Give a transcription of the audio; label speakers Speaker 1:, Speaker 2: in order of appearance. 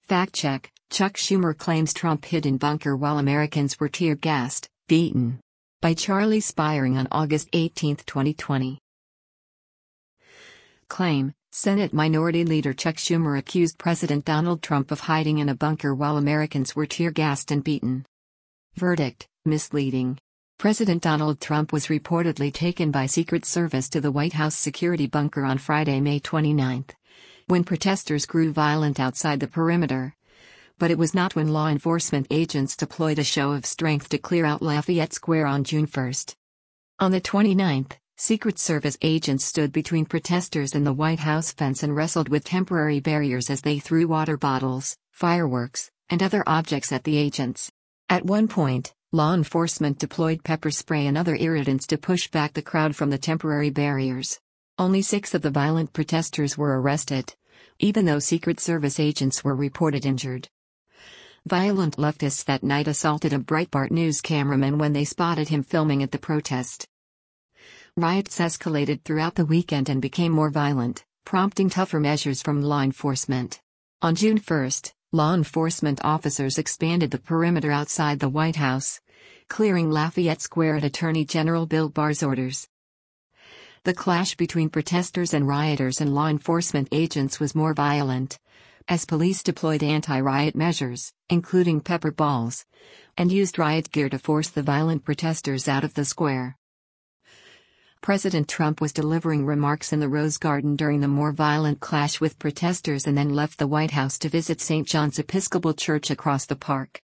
Speaker 1: Fact check: Chuck Schumer claims Trump hid in bunker while Americans were tear-gassed, beaten. By Charlie Spiering on August 18, 2020. Claim: Senate Minority Leader Chuck Schumer accused President Donald Trump of hiding in a bunker while Americans were tear-gassed and beaten. Verdict: misleading. President Donald Trump was reportedly taken by Secret Service to the White House security bunker on Friday, May 29, when protesters grew violent outside the perimeter. But it was not when law enforcement agents deployed a show of strength to clear out Lafayette Square on June 1. On the 29th, Secret Service agents stood between protesters and the White House fence and wrestled with temporary barriers as they threw water bottles, fireworks, and other objects at the agents. At one point, law enforcement deployed pepper spray and other irritants to push back the crowd from the temporary barriers. Only 6 of the violent protesters were arrested, even though Secret Service agents were reported injured. Violent leftists that night assaulted a Breitbart News cameraman when they spotted him filming at the protest. Riots escalated throughout the weekend and became more violent, prompting tougher measures from law enforcement. On June 1, law enforcement officers expanded the perimeter outside the White House, clearing Lafayette Square at Attorney General Bill Barr's orders. The clash between protesters and rioters and law enforcement agents was more violent, as police deployed anti-riot measures, including pepper balls, and used riot gear to force the violent protesters out of the square. President Trump was delivering remarks in the Rose Garden during the more violent clash with protesters and then left the White House to visit St. John's Episcopal Church across the park.